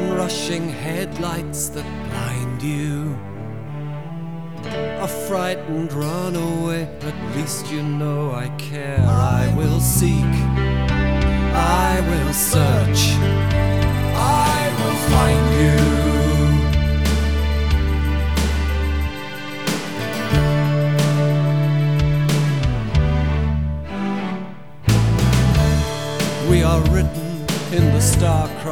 onrushing headlights that blind you. A frightened runaway, at least you know I care. I will seek, I will search, I will find you. We are written in the star-crossed